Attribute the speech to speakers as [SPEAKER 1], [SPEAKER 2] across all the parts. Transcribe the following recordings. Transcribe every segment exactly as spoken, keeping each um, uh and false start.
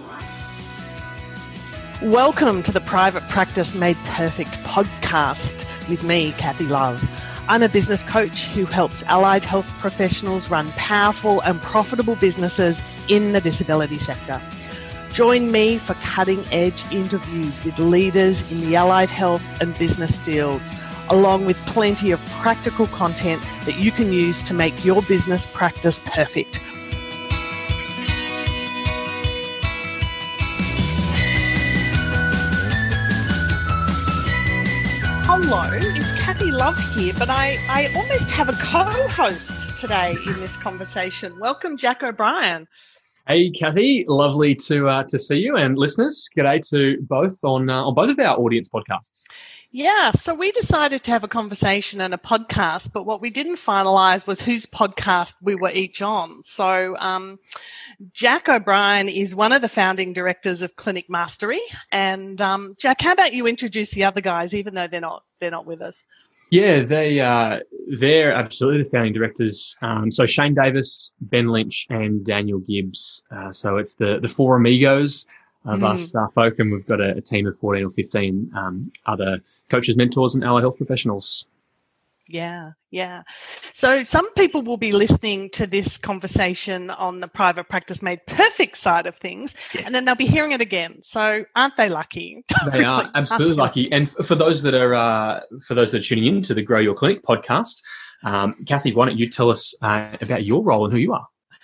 [SPEAKER 1] Welcome to the Private Practice Made Perfect podcast with me, Kathy Love. I'm a business coach who helps allied health professionals run powerful and profitable businesses in the disability sector. Join me for cutting-edge interviews with leaders in the allied health and business fields, along with plenty of practical content that you can use to make your business practice perfect. Hello, it's Kathy Love here, but I, I almost have a co-host today in this conversation. Welcome, Jack O'Brien.
[SPEAKER 2] Hey, Kathy, lovely to uh, to see you, and listeners, g'day to both on uh, on both of our audience podcasts.
[SPEAKER 1] Yeah, so we decided to have a conversation and a podcast, but what we didn't finalise was whose podcast we were each on. So um, Jack O'Brien is one of the founding directors of Clinic Mastery, and um, Jack, how about you introduce the other guys, even though they're not they're not with us?
[SPEAKER 2] Yeah, they uh, they're absolutely the founding directors. Um, so Shane Davis, Ben Lynch, and Daniel Gibbs. Uh, so it's the the four amigos of mm. us uh, folk, and we've got a, a team of fourteen or fifteen um, other coaches, mentors, and allied health professionals.
[SPEAKER 1] Yeah, yeah. So some people will be listening to this conversation on the Private Practice Made Perfect side of things, yes. And then they'll be hearing it again. So aren't they lucky?
[SPEAKER 2] They are absolutely lucky. And for those that are uh, for those that are tuning in to the Grow Your Clinic podcast, um, Kathy, why don't you tell us uh, about your role and who you are?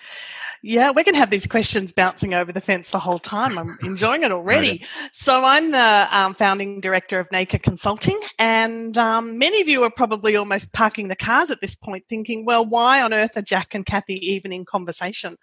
[SPEAKER 1] Yeah, we're going to have these questions bouncing over the fence the whole time. I'm enjoying it already. Okay. So I'm the um, founding director of Naker Consulting, and um, many of you are probably almost parking the cars at this point thinking, well, why on earth are Jack and Kathy even in conversation?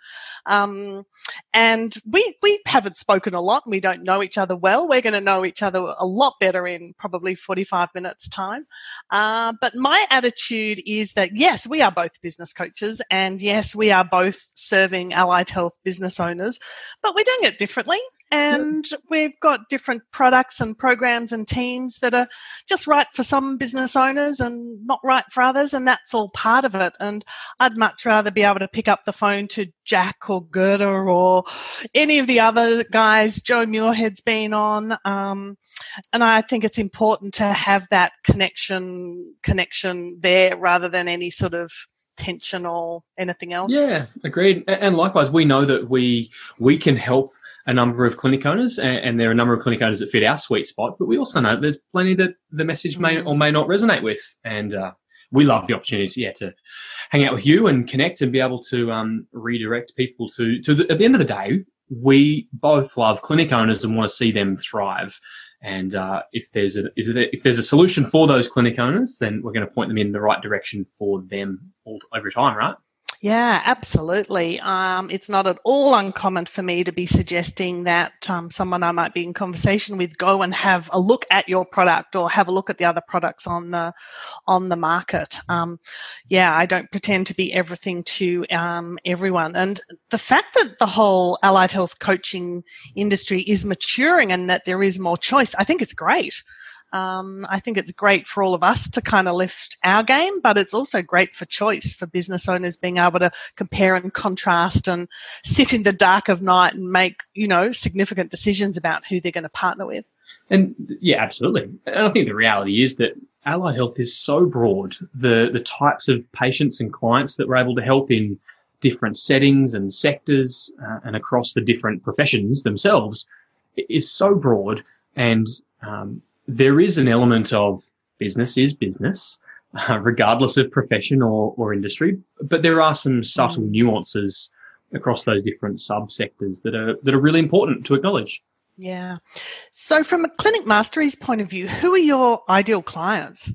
[SPEAKER 1] Um, and we, we haven't spoken a lot and we don't know each other well. We're going to know each other a lot better in probably forty-five minutes time. Uh, but my attitude is that, yes, we are both business coaches, and yes, we are both serving allied health business owners, but we're doing it differently, and we've got different products and programs and teams that are just right for some business owners and not right for others, and that's all part of it. And I'd much rather be able to pick up the phone to Jack or Gerda or any of the other guys. Joe Muirhead's been on, um, and I think it's important to have that connection connection there rather than any sort of tension or anything else.
[SPEAKER 2] Yeah, agreed. And likewise, we know that we we can help a number of clinic owners, and, and there are a number of clinic owners that fit our sweet spot, but we also know there's plenty that the message may mm. or may not resonate with. And uh, we love the opportunity yeah, to hang out with you and connect and be able to um, redirect people to, to the, at the end of the day, we both love clinic owners and want to see them thrive. And uh, if there's a is it a, if there's a solution for those clinic owners, then we're going to point them in the right direction for them all every time, right?
[SPEAKER 1] Yeah, absolutely. Um, it's not at all uncommon for me to be suggesting that um, someone I might be in conversation with go and have a look at your product or have a look at the other products on the on the market. Um, yeah, I don't pretend to be everything to um, everyone. And the fact that the whole allied health coaching industry is maturing and that there is more choice, I think it's great. Um, I think it's great for all of us to kind of lift our game, but it's also great for choice, for business owners being able to compare and contrast and sit in the dark of night and make, you know, significant decisions about who they're going to partner with.
[SPEAKER 2] And yeah, absolutely. And I think the reality is that allied health is so broad. The, the types of patients and clients that we're able to help in different settings and sectors uh, and across the different professions themselves is so broad. And, um, there is an element of business is business, uh, regardless of profession or, or industry, but there are some subtle nuances across those different subsectors that are that are really important to acknowledge.
[SPEAKER 1] Yeah. So from a Clinic Mastery's point of view, who are your ideal clients?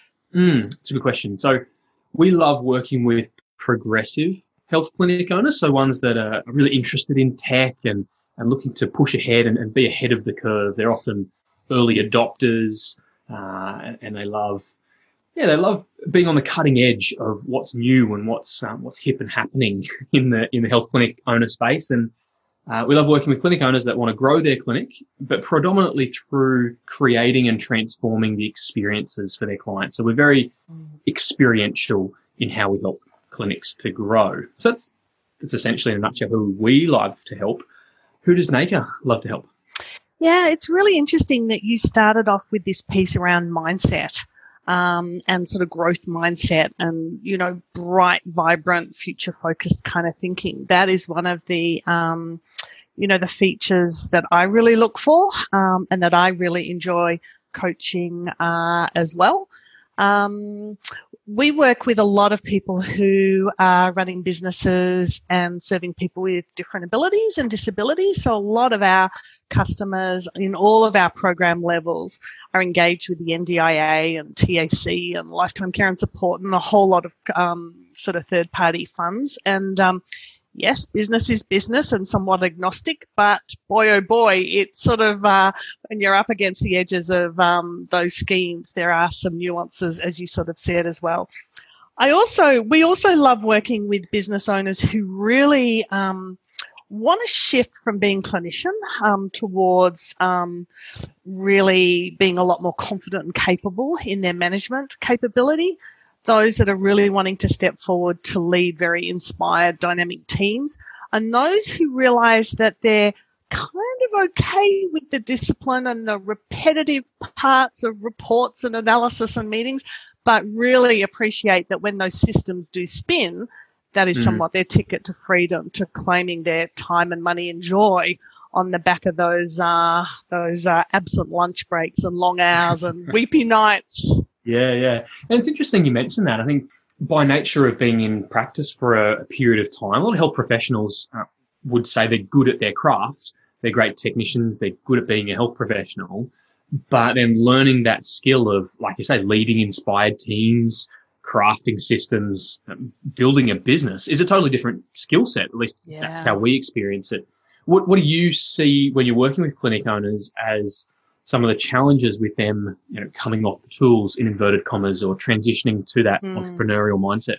[SPEAKER 2] Mm, it's a good question. So we love working with progressive health clinic owners, so ones that are really interested in tech and, and looking to push ahead and, and be ahead of the curve. They're often early adopters, uh, and, and they love, yeah, they love being on the cutting edge of what's new and what's um, what's hip and happening in the in the health clinic owner space. And uh, we love working with clinic owners that want to grow their clinic, but predominantly through creating and transforming the experiences for their clients. So we're very experiential in how we help clinics to grow. So that's that's essentially in a nutshell who we love to help. who does NAICA love to help?
[SPEAKER 1] Yeah, it's really interesting that you started off with this piece around mindset um, and sort of growth mindset and, you know, bright, vibrant, future-focused kind of thinking. That is one of the, um, you know, the features that I really look for um, and that I really enjoy coaching uh, as well. Um, we work with a lot of people who are running businesses and serving people with different abilities and disabilities. So a lot of our customers in all of our program levels are engaged with the N D I A and T A C and Lifetime Care and Support and a whole lot of um, sort of third-party funds. And um, yes, business is business and somewhat agnostic, but boy, oh boy, it's sort of, uh, when you're up against the edges of um, those schemes, there are some nuances, as you sort of said as well. I also, we also love working with business owners who really um, want to shift from being clinician um, towards um, really being a lot more confident and capable in their management capability. Those that are really wanting to step forward to lead very inspired, dynamic teams, and those who realize that they're kind of okay with the discipline and the repetitive parts of reports and analysis and meetings, but really appreciate that when those systems do spin, that is mm. somewhat their ticket to freedom, to claiming their time and money and joy on the back of those uh, those uh, absent lunch breaks and long hours and weepy nights.
[SPEAKER 2] Yeah, yeah. And it's interesting you mentioned that. I think by nature of being in practice for a, a period of time, a lot of health professionals uh, would say they're good at their craft. They're great technicians. They're good at being a health professional. But then learning that skill of, like you say, leading inspired teams, crafting systems, um, building a business is a totally different skill set. At least yeah. that's how we experience it. What, what do you see when you're working with clinic owners as some of the challenges with them, you know, coming off the tools in inverted commas or transitioning to that mm. entrepreneurial mindset?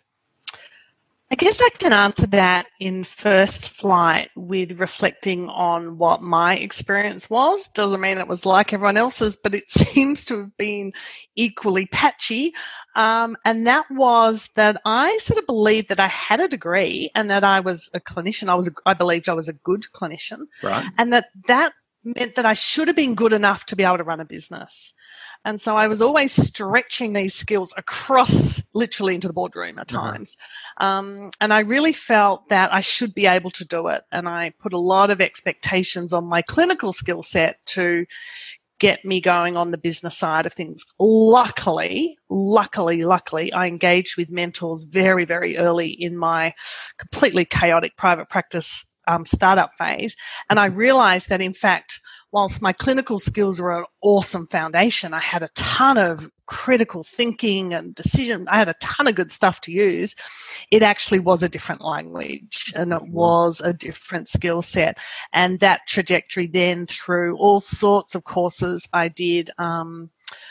[SPEAKER 1] I guess I can answer that in first flight with reflecting on what my experience was. Doesn't mean it was like everyone else's, but it seems to have been equally patchy. Um, and that was that I sort of believed that I had a degree and that I was a clinician. I was, a, I believed I was a good clinician,
[SPEAKER 2] right?
[SPEAKER 1] And that that meant that I should have been good enough to be able to run a business. And so I was always stretching these skills across literally into the boardroom at times. Uh-huh. Um, and I really felt that I should be able to do it. And I put a lot of expectations on my clinical skill set to get me going on the business side of things. Luckily, luckily, luckily, I engaged with mentors very, very early in my completely chaotic private practice Um, startup phase. And I realized that, in fact, whilst my clinical skills were an awesome foundation, I had a ton of critical thinking and decision. I had a ton of good stuff to use. It actually was a different language and it was a different skill set. And that trajectory then through all sorts of courses I did, um,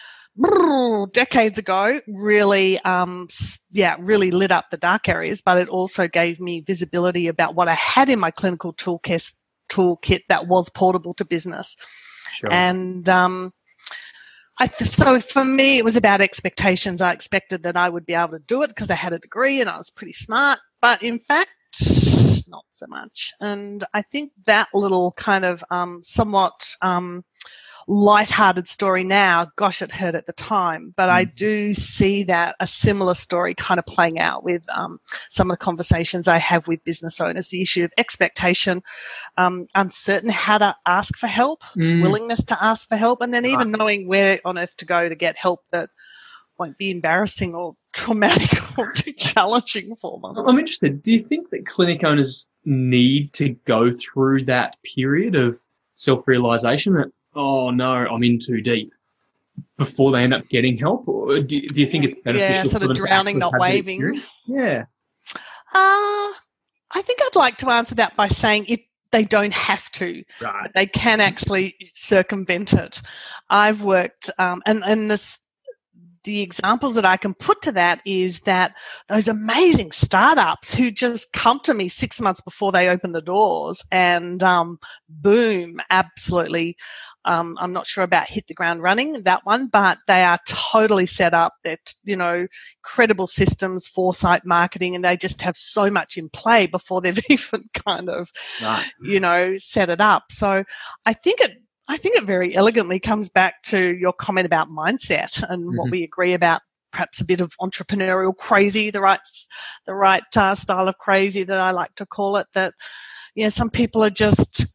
[SPEAKER 1] decades ago really um yeah really lit up the dark areas, but it also gave me visibility about what I had in my clinical toolkit toolkit that was portable to business.
[SPEAKER 2] Sure.
[SPEAKER 1] And um I so for me it was about expectations. I expected that I would be able to do it because I had a degree and I was pretty smart, but in fact not so much. And I think that little kind of um somewhat um light-hearted story now, gosh, it hurt at the time, but mm. I do see that a similar story kind of playing out with um, some of the conversations I have with business owners, the issue of expectation, um, uncertain how to ask for help, mm. willingness to ask for help, and then even right. knowing where on earth to go to get help that won't be embarrassing or traumatic or too challenging for them.
[SPEAKER 2] I'm interested. Do you think that clinic owners need to go through that period of self-realization that, oh no, I'm in too deep, before they end up getting help? Or do, do you think it's beneficial?
[SPEAKER 1] Yeah, sort of drowning, not waving.
[SPEAKER 2] Yeah.
[SPEAKER 1] Uh, I think I'd like to answer that by saying it. They don't have to.
[SPEAKER 2] Right.
[SPEAKER 1] They can actually circumvent it. I've worked, um, and, and this, the examples that I can put to that is that those amazing startups who just come to me six months before they open the doors and um, boom, absolutely. Um, I'm not sure about hit the ground running, that one, but they are totally set up. They're, you know, credible systems, foresight, marketing, and they just have so much in play before they've even kind of, right. you know, set it up. So I think it, I think it very elegantly comes back to your comment about mindset and mm-hmm. what we agree about. Perhaps a bit of entrepreneurial crazy, the right, the right uh, style of crazy that I like to call it. That, you know, some people are just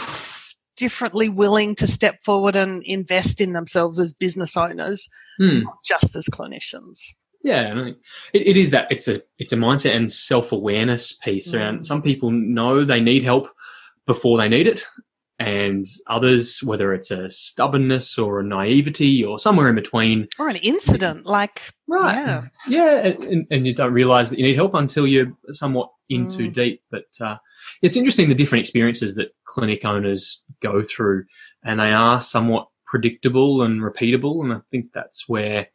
[SPEAKER 1] differently willing to step forward and invest in themselves as business owners, hmm. not just as clinicians.
[SPEAKER 2] Yeah, it, it is that. It's a it's a mindset and self-awareness piece. Mm. Around some people know they need help before they need it, and others, whether it's a stubbornness or a naivety or somewhere in between,
[SPEAKER 1] or an incident, like
[SPEAKER 2] right,
[SPEAKER 1] yeah,
[SPEAKER 2] yeah, and, and you don't realise that you need help until you're somewhat in mm. too deep. But uh, it's interesting the different experiences that clinic owners go through, and they are somewhat predictable and repeatable. And I think that's where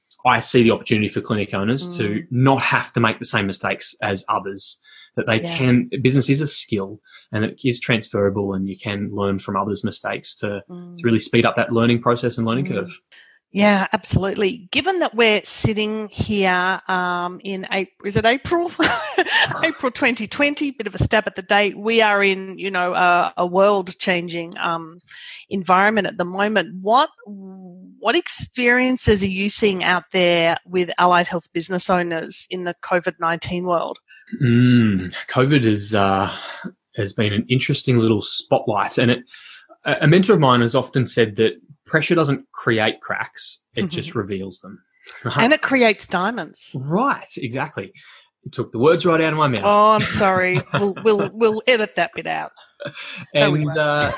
[SPEAKER 2] I see the opportunity for clinic owners mm. to not have to make the same mistakes as others, that they yeah. can, business is a skill and it is transferable, and you can learn from others' mistakes to, mm. to really speed up that learning process and learning mm. curve.
[SPEAKER 1] Yeah, absolutely. Given that we're sitting here um, in April, is it April? April twenty twenty, bit of a stab at the date. We are in, you know, a, a world-changing um, environment at the moment. What what experiences are you seeing out there with allied health business owners in the COVID nineteen world?
[SPEAKER 2] Mm, COVID is, uh, has been an interesting little spotlight, and it. A mentor of mine has often said that pressure doesn't create cracks, it mm-hmm. just reveals them. Right?
[SPEAKER 1] And it creates diamonds.
[SPEAKER 2] Right, exactly. You took the words right out of my mouth.
[SPEAKER 1] Oh, I'm sorry. we'll we'll we'll edit that bit out.
[SPEAKER 2] And no, uh,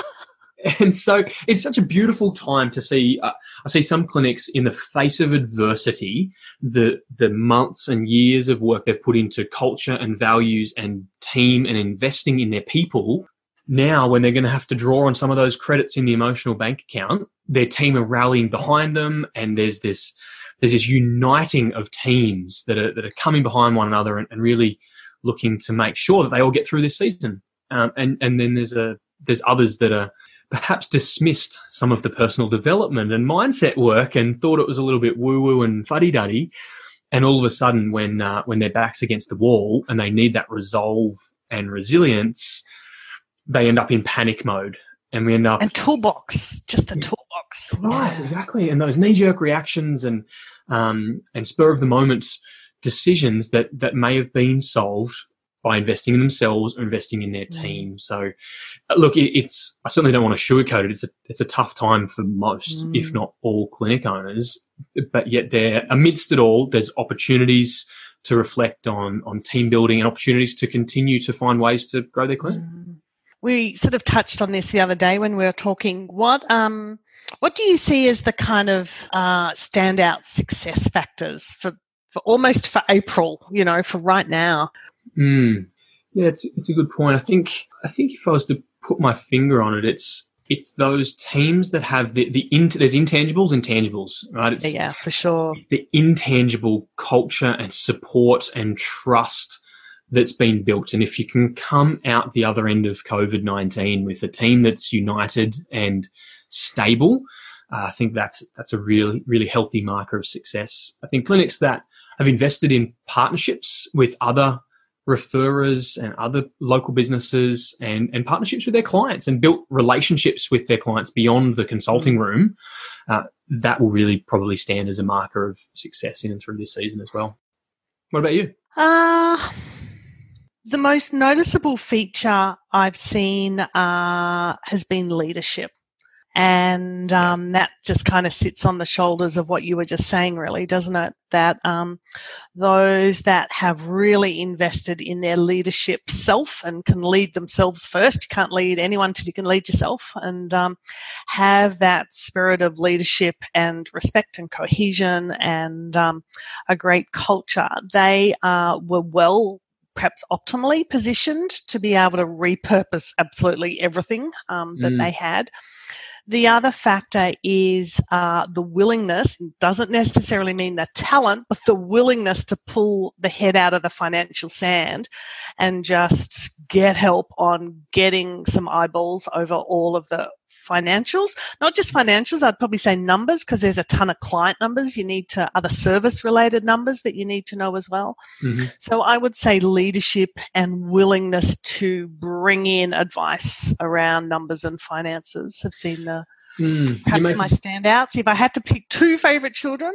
[SPEAKER 2] and so it's such a beautiful time to see. Uh, I see some clinics in the face of adversity, the the months and years of work they've put into culture and values and team and investing in their people. Now, when they're going to have to draw on some of those credits in the emotional bank account, their team are rallying behind them, and there's this there's this uniting of teams that are that are coming behind one another and, and really looking to make sure that they all get through this season. Um, and and then there's a there's others that are perhaps dismissed some of the personal development and mindset work and thought it was a little bit woo woo and fuddy duddy, and all of a sudden, when uh, when their back's against the wall and they need that resolve and resilience, they end up in panic mode, and we end up...
[SPEAKER 1] And toolbox, just the toolbox.
[SPEAKER 2] Right,
[SPEAKER 1] yeah.
[SPEAKER 2] exactly. And those knee-jerk reactions and um, and spur-of-the-moment decisions that, that may have been solved by investing in themselves or investing in their team. Mm. So, look, it, it's... I certainly don't want to sugarcoat it. It's a, it's a tough time for most, mm. if not all, clinic owners. But yet there, amidst it all, there's opportunities to reflect on, on team building and opportunities to continue to find ways to grow their clinic.
[SPEAKER 1] Mm. We sort of touched on this the other day when we were talking. What um, what do you see as the kind of uh, standout success factors for, for almost for April, you know, for right now?
[SPEAKER 2] Mm. Yeah, it's it's a good point. I think I think if I was to put my finger on it, it's it's those teams that have the the int- there's intangibles and tangibles, right? It's
[SPEAKER 1] yeah, for sure.
[SPEAKER 2] The intangible culture and support and trust that's been built. And if you can come out the other end of COVID nineteen with a team that's united and stable, uh, I think that's that's a really, really healthy marker of success. I think clinics that have invested in partnerships with other referrers and other local businesses and, and partnerships with their clients and built relationships with their clients beyond the consulting room, uh, that will really probably stand as a marker of success in and through this season as well. What about you?
[SPEAKER 1] Uh... The most noticeable feature I've seen uh, has been leadership. And um, that just kind of sits on the shoulders of what you were just saying, really, doesn't it? That um, those that have really invested in their leadership self and can lead themselves first. You can't lead anyone till you can lead yourself, and um, have that spirit of leadership and respect and cohesion and um, a great culture. They uh, were well perhaps optimally positioned to be able to repurpose absolutely everything um, that mm. they had. The other factor is uh, the willingness. It doesn't necessarily mean the talent, but the willingness to pull the head out of the financial sand and just get help on getting some eyeballs over all of the financials. Not just financials, I'd probably say numbers, because there's a ton of client numbers. You need to, other service related numbers that you need to know as well. Mm-hmm. So I would say leadership and willingness to bring in advice around numbers and finances have seen the mm, perhaps make, my standouts. If I had to pick two favorite children.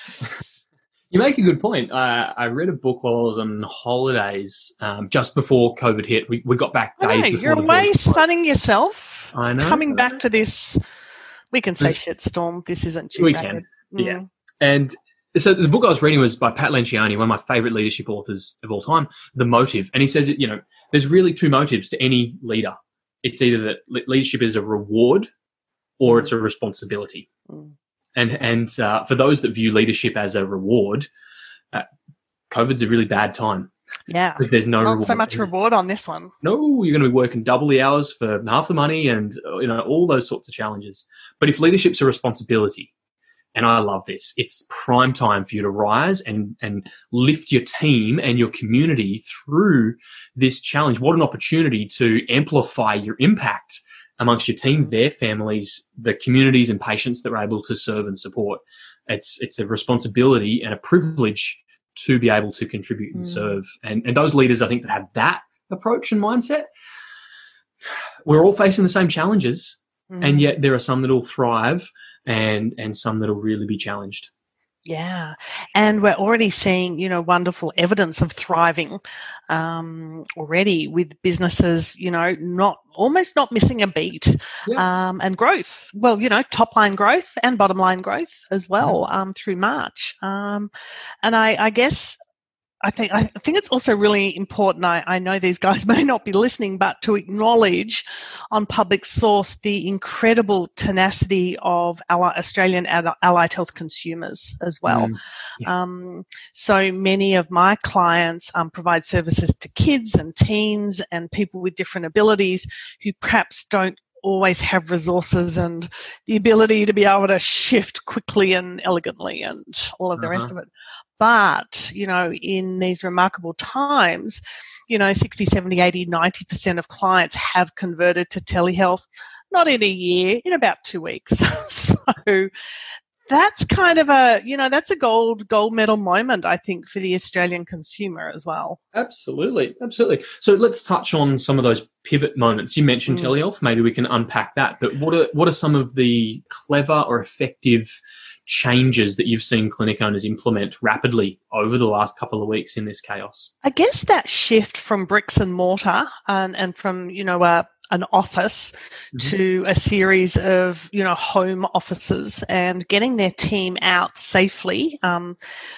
[SPEAKER 2] You make a good point. I, I read a book while I was on holidays, um, just before COVID hit. We, we got back days
[SPEAKER 1] I know,
[SPEAKER 2] before
[SPEAKER 1] you're
[SPEAKER 2] the
[SPEAKER 1] away sunning yourself.
[SPEAKER 2] I know.
[SPEAKER 1] Coming back to this, we can say shitstorm. This isn't due.
[SPEAKER 2] We can, mm. yeah. And so the book I was reading was by Pat Lencioni, one of my favorite leadership authors of all time, The Motive. And he says, that, you know, there's really two motives to any leader. It's either that leadership is a reward or it's a responsibility. Mm. And and uh, for those that view leadership as a reward, uh, COVID's a really bad time.
[SPEAKER 1] Yeah,
[SPEAKER 2] because there's no
[SPEAKER 1] not
[SPEAKER 2] reward.
[SPEAKER 1] so much reward on this one.
[SPEAKER 2] No, you're going to be working double the hours for half the money, and you know all those sorts of challenges. But if leadership's a responsibility, and I love this, it's prime time for you to rise and and lift your team and your community through this challenge. What an opportunity to amplify your impact amongst your team, their families, the communities and patients that we're able to serve and support. It's it's a responsibility and a privilege to be able to contribute and mm. serve. And, and those leaders, I think, that have that approach and mindset, we're all facing the same challenges, mm. and yet there are some that will thrive and and some that will really be challenged.
[SPEAKER 1] Yeah. And we're already seeing, you know, wonderful evidence of thriving um, already with businesses, you know, not almost not missing a beat yeah. um, and growth. Well, you know, top line growth and bottom line growth as well yeah. um, through March. Um, and I, I guess I think I think it's also really important. I, I know these guys may not be listening, but to acknowledge on Public Source the incredible tenacity of Ally, Australian allied health consumers as well. Mm, yeah. um, so many of my clients um, provide services to kids and teens and people with different abilities who perhaps don't always have resources and the ability to be able to shift quickly and elegantly and all of the uh-huh. rest of it. But, you know, in these remarkable times, you know, sixty, seventy, eighty, ninety percent of clients have converted to telehealth, not in a year, in about two weeks. So that's kind of a, you know, that's a gold, gold medal moment, I think, for the Australian consumer as well.
[SPEAKER 2] Absolutely. Absolutely. So let's touch on some of those pivot moments. You mentioned mm. telehealth. Maybe we can unpack that. But what are, what are some of the clever or effective changes that you've seen clinic owners implement rapidly over the last couple of weeks in this chaos?
[SPEAKER 1] I guess that shift from bricks and mortar and, and from, you know, uh, an office mm-hmm. to a series of, you know, home offices and getting their team out safely um,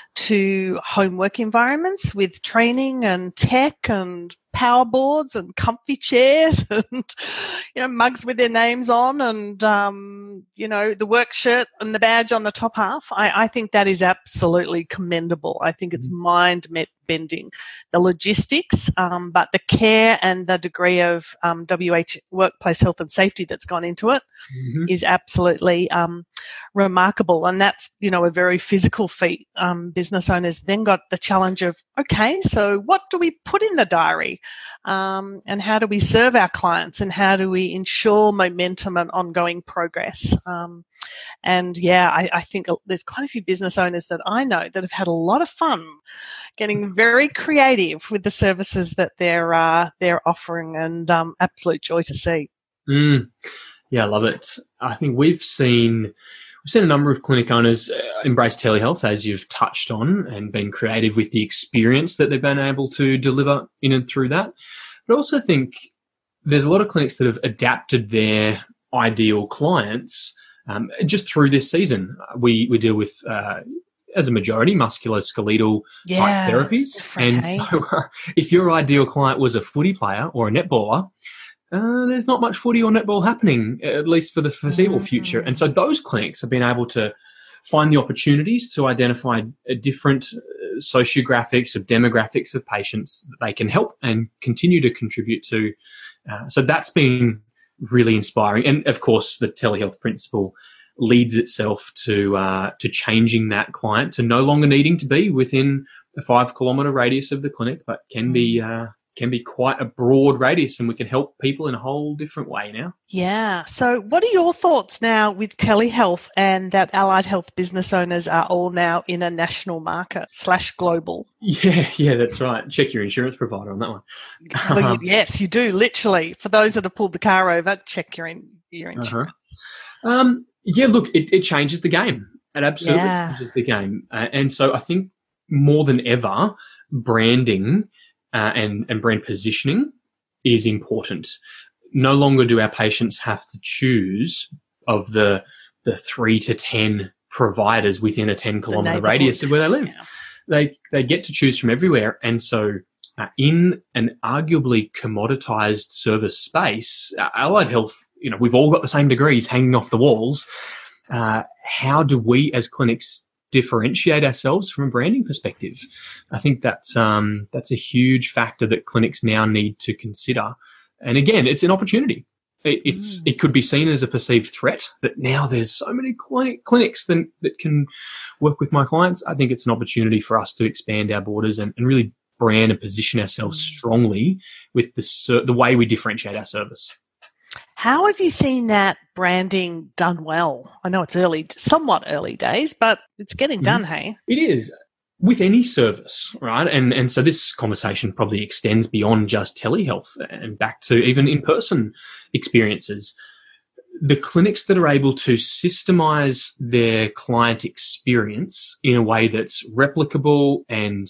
[SPEAKER 1] to home work environments with training and tech and power boards and comfy chairs and, you know, mugs with their names on and, um, you know, the work shirt and the badge on the top half. I, I think that is absolutely commendable. I think it's mind bending, the logistics, um, but the care and the degree of um, W H workplace health and safety that's gone into it mm-hmm. is absolutely um, remarkable. And that's, you know, a very physical feat. Um, business owners then got the challenge of, okay, so what do we put in the diary? Um, and how do we serve our clients and how do we ensure momentum and ongoing progress? Um, and yeah, I, I think there's quite a few business owners that I know that have had a lot of fun getting very creative with the services that they're uh, they're offering, and um, absolute joy to see.
[SPEAKER 2] Mm. Yeah, I love it. I think we've seen we've seen a number of clinic owners embrace telehealth, as you've touched on, and been creative with the experience that they've been able to deliver in and through that. But I also think there's a lot of clinics that have adapted their ideal clients um, just through this season. We we deal with, uh, as a majority, musculoskeletal
[SPEAKER 1] yeah,
[SPEAKER 2] type therapies. And so uh, if your ideal client was a footy player or a netballer, Uh, there's not much footy or netball happening, at least for the foreseeable mm-hmm. future. And so those clinics have been able to find the opportunities to identify different uh, sociographics of demographics of patients that they can help and continue to contribute to. Uh, so that's been really inspiring. And of course, the telehealth principle leads itself to uh, to changing that client to no longer needing to be within a five kilometre radius of the clinic, but can be uh, can be quite a broad radius, and we can help people in a whole different way now.
[SPEAKER 1] Yeah. So what are your thoughts now with telehealth and that allied health business owners are all now in a national market slash global?
[SPEAKER 2] Yeah, yeah, that's right. Check your insurance provider on that one.
[SPEAKER 1] Well, yes, you do, literally. For those that have pulled the car over, check your, in, your insurance.
[SPEAKER 2] Uh-huh. Um, yeah, look, it, it changes the game. It absolutely
[SPEAKER 1] Yeah.
[SPEAKER 2] changes the game. Uh, and so I think more than ever, branding uh, and, and brand positioning is important. No longer do our patients have to choose of the the three to ten providers within a ten kilometre radius of where they live.
[SPEAKER 1] Yeah.
[SPEAKER 2] They they get to choose from everywhere. And so uh, in an arguably commoditized service space, uh, allied health, you know, we've all got the same degrees hanging off the walls. Uh, how do we as clinics differentiate ourselves from a branding perspective? I think that's um, that's a huge factor that clinics now need to consider. And again, it's an opportunity. It, it's mm. it could be seen as a perceived threat that now there's so many clinic, clinics that, that can work with my clients. I think it's an opportunity for us to expand our borders and, and really brand and position ourselves mm. strongly with the the way we differentiate our service.
[SPEAKER 1] How have you seen that branding done well? I know it's early, somewhat early days, but it's getting done, mm-hmm. hey?
[SPEAKER 2] It is. With any service, right? And and so this conversation probably extends beyond just telehealth and back to even in-person experiences. The clinics that are able to systemize their client experience in a way that's replicable and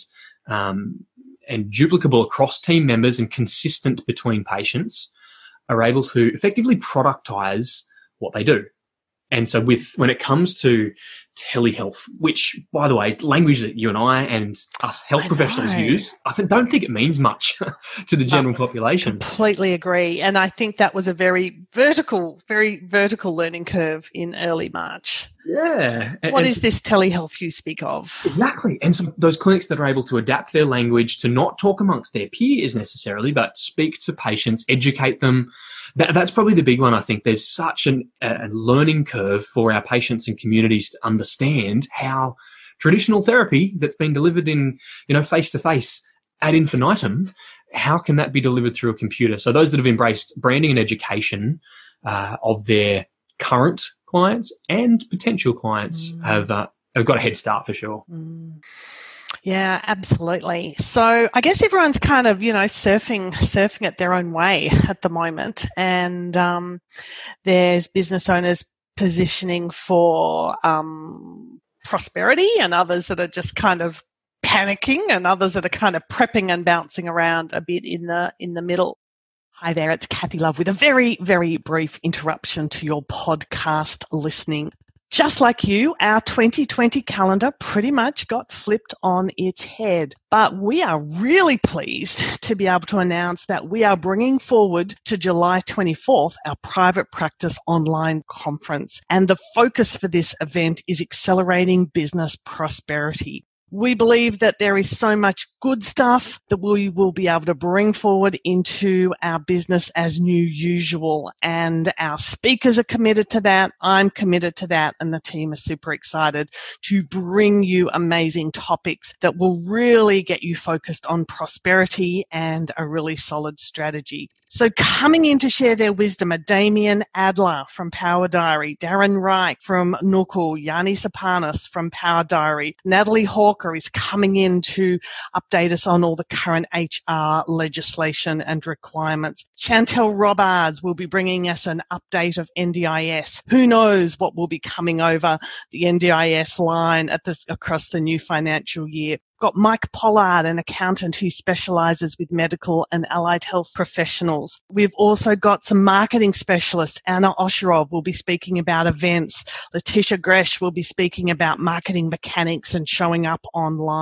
[SPEAKER 2] um, and duplicable across team members and consistent between patients are able to effectively productize what they do. And so with, when it comes to telehealth, which, by the way, is language that you and I and us health
[SPEAKER 1] I
[SPEAKER 2] professionals
[SPEAKER 1] know.
[SPEAKER 2] use, I th- don't think it means much to the general no, population.
[SPEAKER 1] Completely agree. And I think that was a very vertical, very vertical learning curve in early March.
[SPEAKER 2] Yeah.
[SPEAKER 1] What
[SPEAKER 2] and
[SPEAKER 1] is this telehealth you speak of?
[SPEAKER 2] Exactly. And so those clinics that are able to adapt their language to not talk amongst their peers necessarily, but speak to patients, educate them. That, that's probably the big one. I think there's such an, a learning curve for our patients and communities to understand how traditional therapy that's been delivered in, you know, face to face ad infinitum, how can that be delivered through a computer? So those that have embraced branding and education uh, of their current clients and potential clients mm. have uh, have got a head start for sure.
[SPEAKER 1] Mm. Yeah, absolutely. So I guess everyone's kind of, you know, surfing surfing it their own way at the moment. And um, there's business owners positioning for um, prosperity and others that are just kind of panicking and others that are kind of prepping and bouncing around a bit in the in the middle. Hi there, it's Kathy Love with a very, very brief interruption to your podcast listening. Just like you, our twenty twenty calendar pretty much got flipped on its head. But we are really pleased to be able to announce that we are bringing forward to July twenty-fourth our Private Practice Online Conference. And the focus for this event is accelerating business prosperity. We believe that there is so much good stuff that we will be able to bring forward into our business as new usual. And our speakers are committed to that. I'm committed to that. And the team is super excited to bring you amazing topics that will really get you focused on prosperity and a really solid strategy. So coming in to share their wisdom are Damien Adler from Power Diary, Darren Reich from Nukul, Yanni Sapanis from Power Diary, Natalie Hawker is coming in to update us on all the current H R legislation and requirements. Chantel Robards will be bringing us an update of N D I S. Who knows what will be coming over the N D I S line at this, across the new financial year. Got Mike Pollard, an accountant who specialises with medical and allied health professionals. We've also got some marketing specialists. Anna Osherov will be speaking about events. Letitia Gresh will be speaking about marketing mechanics and showing up online.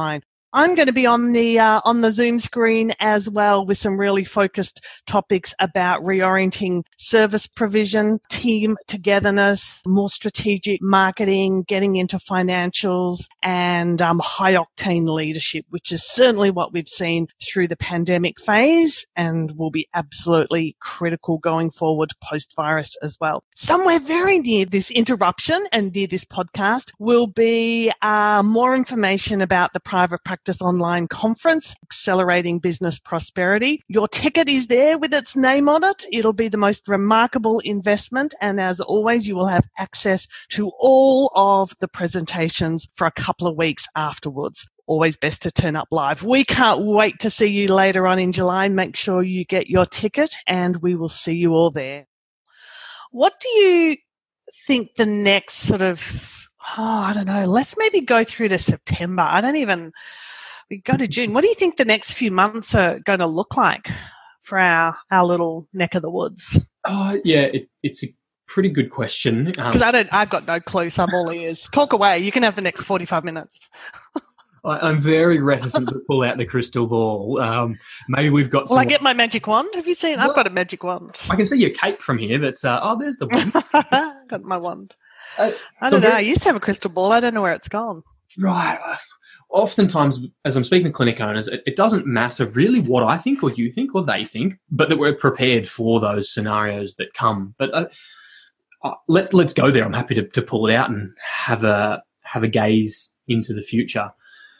[SPEAKER 1] I'm going to be on the uh, on the Zoom screen as well with some really focused topics about reorienting service provision, team togetherness, more strategic marketing, getting into financials, and um, high-octane leadership, which is certainly what we've seen through the pandemic phase and will be absolutely critical going forward post-virus as well. Somewhere very near this interruption and near this podcast will be uh, more information about the private practice online conference, Accelerating Business Prosperity. Your ticket is there with its name on it. It'll be the most remarkable investment. And as always, you will have access to all of the presentations for a couple of weeks afterwards. Always best to turn up live. We can't wait to see you later on in July. Make sure you get your ticket and we will see you all there. What do you think the next sort of, oh, I don't know, let's maybe go through to September. I don't even, we go to June. What do you think the next few months are going to look like for our, our little neck of the woods?
[SPEAKER 2] Uh, yeah, it, it's a pretty good question.
[SPEAKER 1] Because um, I don't, I've got no clue, so I'm all ears. Talk away. You can have the next forty-five minutes.
[SPEAKER 2] I, I'm very reticent to pull out the crystal ball. Um, maybe we've got some...
[SPEAKER 1] Well, I get my magic wand. Have you seen? Well, I've got a magic wand.
[SPEAKER 2] I can see your cape from here. That's, uh, oh, there's the wand.
[SPEAKER 1] Got my wand.
[SPEAKER 2] Uh,
[SPEAKER 1] I don't so know. Very... I used to have a crystal ball. I don't know where it's gone.
[SPEAKER 2] Right. Oftentimes, as I'm speaking to clinic owners, it, it doesn't matter really what I think or you think or they think, but that we're prepared for those scenarios that come. But uh, uh, let, let's go there. I'm happy to, to pull it out and have a have a gaze into the future.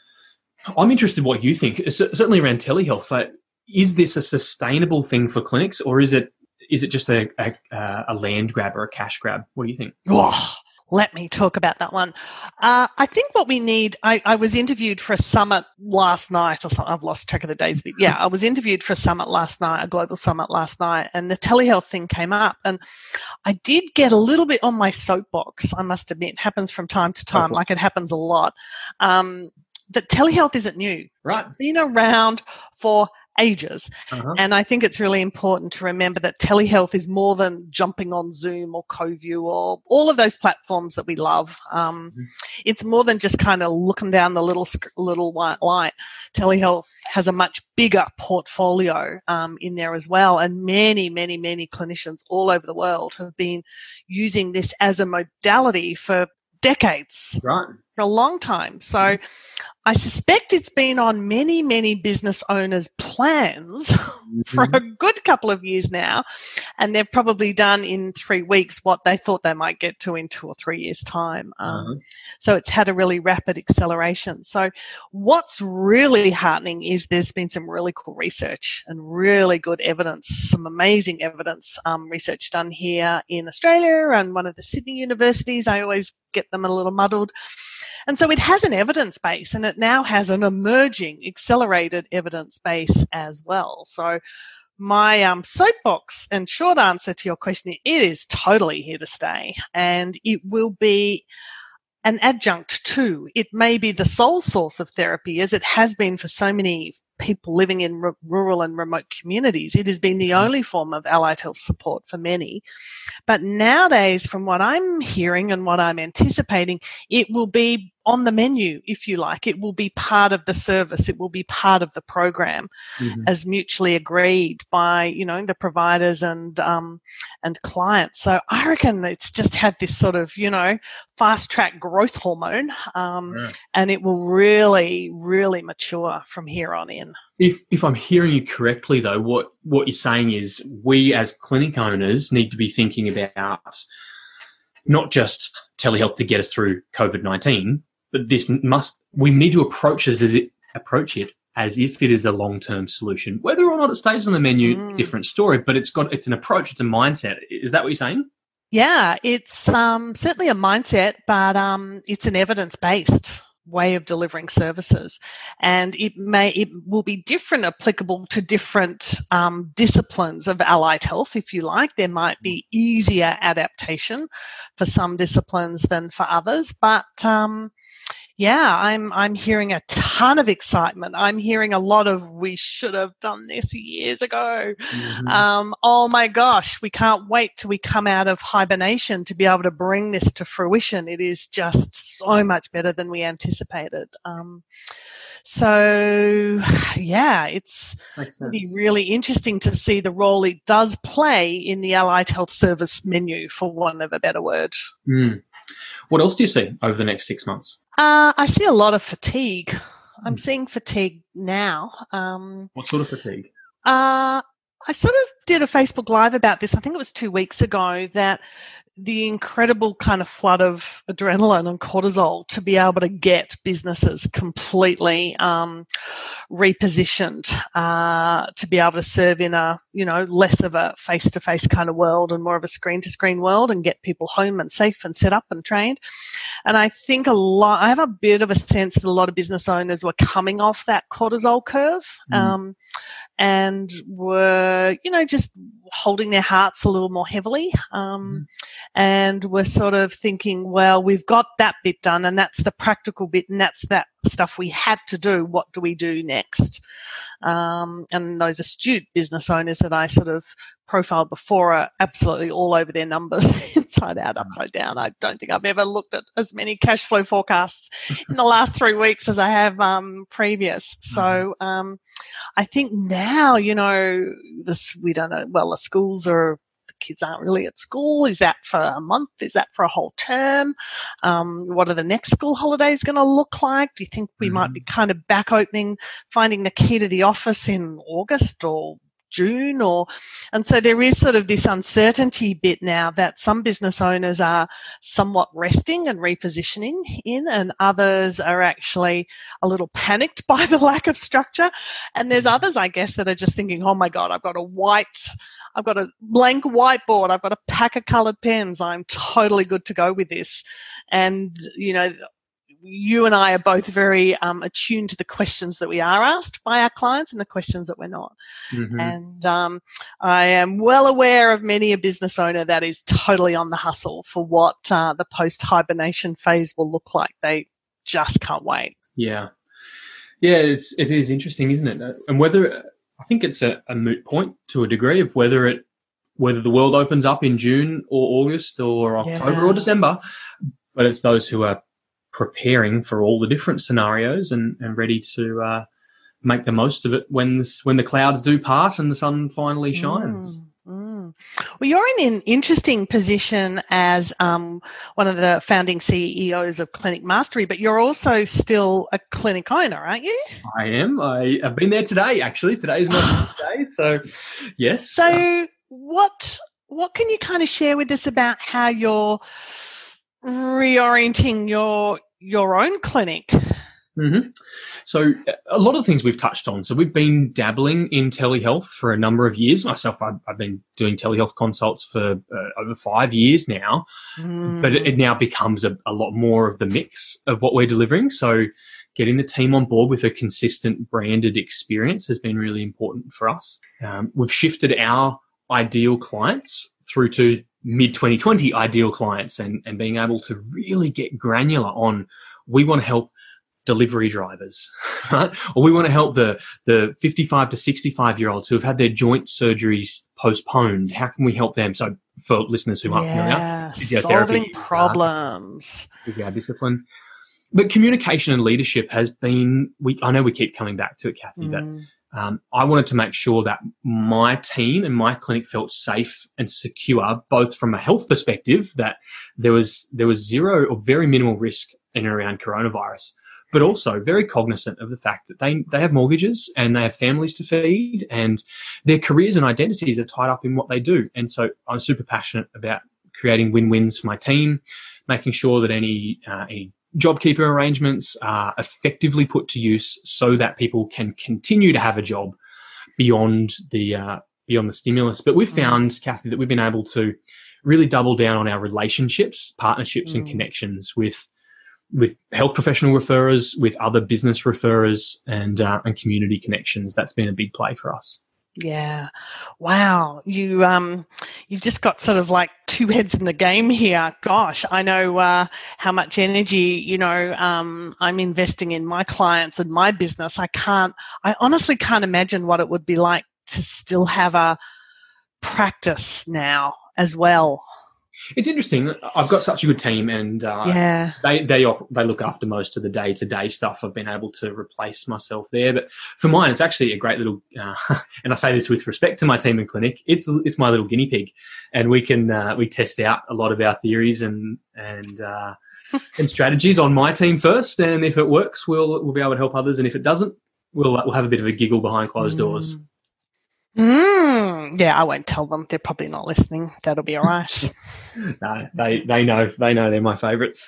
[SPEAKER 2] I'm interested in what you think, certainly around telehealth. Like, is this a sustainable thing for clinics, or is it is it just a, a, a land grab or a cash grab? What do you think?
[SPEAKER 1] Oh, let me talk about that one. Uh, I think what we need, I, I was interviewed for a summit last night or something. I've lost track of the days, but yeah, I was interviewed for a summit last night, a global summit last night, and the telehealth thing came up. And I did get a little bit on my soapbox, I must admit. It happens from time to time, okay. Like it happens a lot. Um, that telehealth isn't new.
[SPEAKER 2] Right.
[SPEAKER 1] It's been around for ages.
[SPEAKER 2] Uh-huh.
[SPEAKER 1] And I think it's really important to remember that telehealth is more than jumping on Zoom or CoView or all of those platforms that we love. Um, mm-hmm. It's more than just kind of looking down the little little white light. Telehealth has a much bigger portfolio um, in there as well. And many, many, many clinicians all over the world have been using this as a modality for decades.
[SPEAKER 2] Right.
[SPEAKER 1] For a long time. So I suspect it's been on many, many business owners' plans mm-hmm. for a good couple of years now, and they've probably done in three weeks what they thought they might get to in two or three years' time. Um, uh-huh. So it's had a really rapid acceleration. So what's really heartening is there's been some really cool research and really good evidence, some amazing evidence, um, research done here in Australia and one of the Sydney universities. I always get them a little muddled. And so it has an evidence base, and it now has an emerging, accelerated evidence base as well. So my um, soapbox and short answer to your question, it is totally here to stay, and it will be an adjunct to. It may be the sole source of therapy, as it has been for so many people living in r- rural and remote communities. It has been the only form of allied health support for many. But nowadays, from what I'm hearing and what I'm anticipating, it will be on the menu, if you like. It will be part of the service. It will be part of the program mm-hmm. as mutually agreed by, you know, the providers and, um, and clients. So I reckon it's just had this sort of, you know, fast track growth hormone, um, yeah. and it will really, really mature from here on in.
[SPEAKER 2] If if I'm hearing you correctly, though, what, what you're saying is we as clinic owners need to be thinking about not just telehealth to get us through COVID nineteen, but this must, we need to approach as it, approach it as if it is a long-term solution. Whether or not it stays on the menu, mm. different story, but it's got, it's an approach, it's a mindset. Is that what you're saying?
[SPEAKER 1] Yeah, it's um, certainly a mindset, but um, it's an evidence-based way of delivering services, and it may it will be different, applicable to different um, disciplines of allied health, if you like. There might be easier adaptation for some disciplines than for others, but um, yeah, I'm I'm hearing a ton of excitement. I'm hearing a lot of "we should have done this years ago." Mm-hmm. Um, oh my gosh, we can't wait till we come out of hibernation to be able to bring this to fruition. It is just so much better than we anticipated. Um, So, yeah, it's really, really interesting to see the role it does play in the allied health service menu, for want of a better word.
[SPEAKER 2] Mm. What else do you see over the next six months?
[SPEAKER 1] Uh, I see a lot of fatigue. I'm mm. seeing fatigue now. Um,
[SPEAKER 2] what sort of fatigue?
[SPEAKER 1] Uh, I sort of did a Facebook Live about this. I think it was two weeks ago, that the incredible kind of flood of adrenaline and cortisol to be able to get businesses completely um, repositioned, uh, to be able to serve in a, you know, less of a face-to-face kind of world and more of a screen-to-screen world, and get people home and safe and set up and trained. And I think a lot, I have a bit of a sense that a lot of business owners were coming off that cortisol curve. Mm. Um, and were, you know, just holding their hearts a little more heavily. Um, and were sort of thinking, well, we've got that bit done, and that's the practical bit, and that's that stuff we had to do. What do we do next? Um, and those astute business owners that I sort of profiled before are absolutely all over their numbers, inside out, upside down. I don't think I've ever looked at as many cash flow forecasts in the last three weeks as I have um, previous. So um, I think now, you know, this, we don't know, well, the schools are, the kids aren't really at school. Is that for a month? Is that for a whole term? Um, what are the next school holidays going to look like? Do you think we mm-hmm. might be kind of back opening, finding the key to the office in August or June? Or, and so there is sort of this uncertainty bit now that some business owners are somewhat resting and repositioning in, and others are actually a little panicked by the lack of structure. And there's others, I guess, that are just thinking, oh my God, I've got a white, I've got a blank whiteboard, I've got a pack of colored pens, I'm totally good to go with this. And, you know, you and I are both very um, attuned to the questions that we are asked by our clients and the questions that we're not. Mm-hmm. And um, I am well aware of many a business owner that is totally on the hustle for what uh, the post-hibernation phase will look like. They just can't wait.
[SPEAKER 2] Yeah. Yeah, it's, it is interesting, isn't it? And whether, I think it's a, a moot point to a degree of whether it, whether the world opens up in June or August or October yeah. or December, but it's those who are preparing for all the different scenarios and, and ready to uh, make the most of it when this, when the clouds do part and the sun finally shines.
[SPEAKER 1] Mm, mm. Well, you're in an interesting position as um, one of the founding C E Os of Clinic Mastery, but you're also still a clinic owner, aren't you?
[SPEAKER 2] I am. I have been there today, actually. Today is my day, so yes.
[SPEAKER 1] So what what can you kind of share with us about how you're reorienting your your own clinic?
[SPEAKER 2] Mm-hmm. So a lot of the things we've touched on. So we've been dabbling in telehealth for a number of years. Myself, I've, I've been doing telehealth consults for uh, over five years now, mm. but it, it now becomes a, a lot more of the mix of what we're delivering. So getting the team on board with a consistent branded experience has been really important for us. Um, we've shifted our ideal clients through to mid twenty twenty ideal clients and, and being able to really get granular on, we want to help delivery drivers, right? Or we want to help the, the fifty-five to sixty-five year olds who have had their joint surgeries postponed. How can we help them? So for listeners who aren't
[SPEAKER 1] yeah, familiar, solving problems
[SPEAKER 2] is our discipline. But communication and leadership has been, we, I know we keep coming back to it, Kathy, mm. but Um, I wanted to make sure that my team and my clinic felt safe and secure, both from a health perspective, that there was there was zero or very minimal risk in and around coronavirus, but also very cognizant of the fact that they they have mortgages and they have families to feed, and their careers and identities are tied up in what they do. And so I'm super passionate about creating win-wins for my team, making sure that any uh, any JobKeeper arrangements are effectively put to use so that people can continue to have a job beyond the uh, beyond the stimulus. But we've found, mm. Kathy, that we've been able to really double down on our relationships, partnerships, mm. and connections with with health professional referrers, with other business referrers, and uh, and community connections. That's been a big play for us.
[SPEAKER 1] Yeah. Wow. You, um, you've just got sort of like two heads in the game here. Gosh, I know, uh, how much energy, you know, um, I'm investing in my clients and my business. I can't, I honestly can't imagine what it would be like to still have a practice now as well.
[SPEAKER 2] It's interesting. I've got such a good team, and uh,
[SPEAKER 1] yeah.
[SPEAKER 2] they they op- they look after most of the day to day stuff. I've been able to replace myself there, but for mine, it's actually a great little. Uh, and I say this with respect to my team and clinic. It's it's my little guinea pig, and we can uh, we test out a lot of our theories and and uh, and strategies on my team first. And if it works, we'll we'll be able to help others, and if it doesn't, we'll we'll have a bit of a giggle behind closed doors.
[SPEAKER 1] Mm. Mm, yeah, I won't tell them. They're probably not listening. That'll be all right.
[SPEAKER 2] No, they they know they know they're my favourites.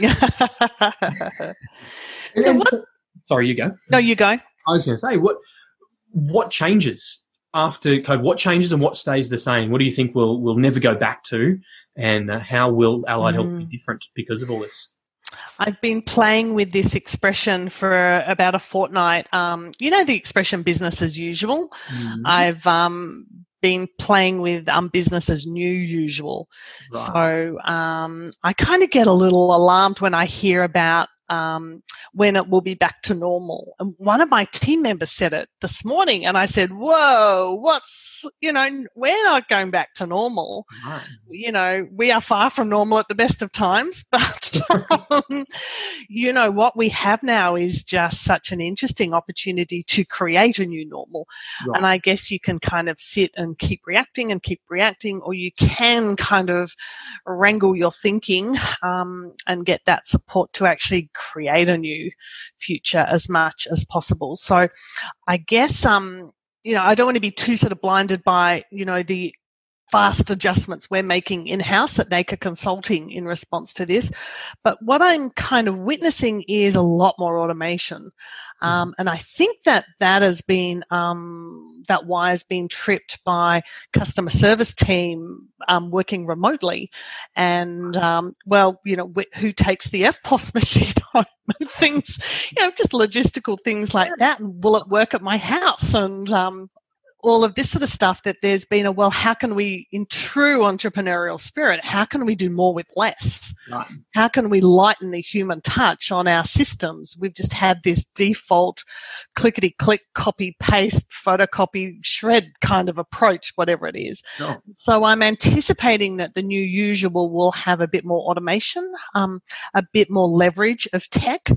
[SPEAKER 1] So what?
[SPEAKER 2] Sorry, you go.
[SPEAKER 1] No, you go.
[SPEAKER 2] I was going to say, what what changes after COVID? What changes and what stays the same? What do you think we'll we'll never go back to, and uh, how will allied
[SPEAKER 1] Mm.
[SPEAKER 2] health be different because of all this?
[SPEAKER 1] I've been playing with this expression for about a fortnight. Um, you know the expression business as usual?
[SPEAKER 2] Mm.
[SPEAKER 1] I've um, been playing with um, business as new usual.
[SPEAKER 2] Right.
[SPEAKER 1] So um, I kind of get a little alarmed when I hear about um, when it will be back to normal. And one of my team members said it this morning, and I said, whoa, what's, you know, we're not going back to normal.
[SPEAKER 2] Right.
[SPEAKER 1] You know, we are far from normal at the best of times, but, um, you know, what we have now is just such an interesting opportunity to create a new normal.
[SPEAKER 2] Right.
[SPEAKER 1] And I guess you can kind of sit and keep reacting and keep reacting, or you can kind of wrangle your thinking um, and get that support to actually create a new future as much as possible. So I guess, um, you know, I don't want to be too sort of blinded by, you know, the fast adjustments we're making in-house at NAICA Consulting in response to this. But what I'm kind of witnessing is a lot more automation. Um, and I think that that has been, um, that wire's been tripped by customer service team um, working remotely. And, um, well, you know, wh- who takes the F P O S machine home and things, you know, just logistical things like that. And will it work at my house? And, um, all of this sort of stuff, that there's been a, well, how can we, in true entrepreneurial spirit, how can we do more with less?
[SPEAKER 2] Right.
[SPEAKER 1] How can we lighten the human touch on our systems? We've just had this default clickety-click, copy-paste, photocopy, shred kind of approach, whatever it is.
[SPEAKER 2] Oh.
[SPEAKER 1] So I'm anticipating that the new usual will have a bit more automation, um, a bit more leverage of tech,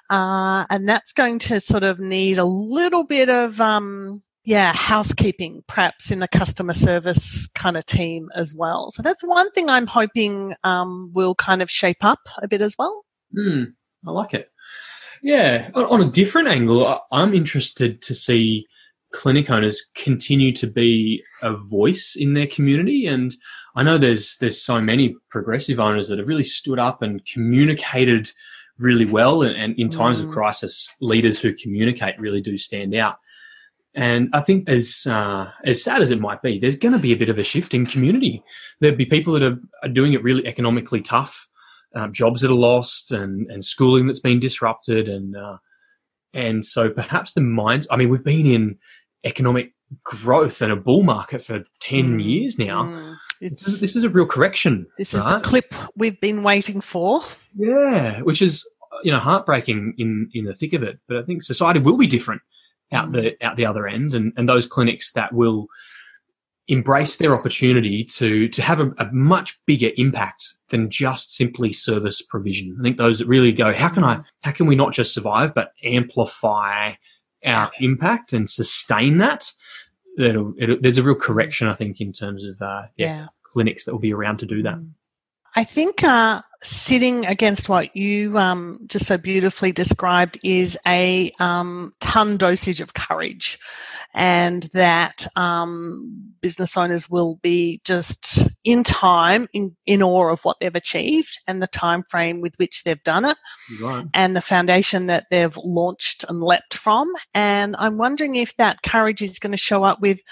[SPEAKER 1] uh, and that's going to sort of need a little bit of, um, yeah, housekeeping perhaps in the customer service kind of team as well. So that's one thing I'm hoping um, will kind of shape up a bit as well.
[SPEAKER 2] Mm, I like it. Yeah, on, on a different angle, I, I'm interested to see clinic owners continue to be a voice in their community. And I know there's there's so many progressive owners that have really stood up and communicated really well. And, and in times mm. of crisis, leaders who communicate really do stand out. And I think as uh, as sad as it might be, there's going to be a bit of a shift in community. There'll be people that are, are doing it really economically tough, um, jobs that are lost, and, and schooling that's been disrupted. And uh, and so perhaps the minds, I mean, we've been in economic growth and a bull market for ten mm, years now. Mm, this, is, this is a real correction.
[SPEAKER 1] This
[SPEAKER 2] right?
[SPEAKER 1] is the clip we've been waiting for.
[SPEAKER 2] Yeah, which is, you know, heartbreaking in, in the thick of it. But I think society will be different out the out the other end, and, and those clinics that will embrace their opportunity to to have a, a much bigger impact than just simply service provision. I think those that really go, how can I how can we not just survive but amplify our impact and sustain that? It'll, it'll, there's a real correction, I think, in terms of uh, yeah, yeah. clinics that will be around to do that.
[SPEAKER 1] I think uh, sitting against what you um, just so beautifully described is a um, ton dosage of courage, and that um, business owners will be just in time in, in awe of what they've achieved and the time frame with which they've done it,
[SPEAKER 2] right.
[SPEAKER 1] and the foundation that they've launched and leapt from. And I'm wondering if that courage is going to show up with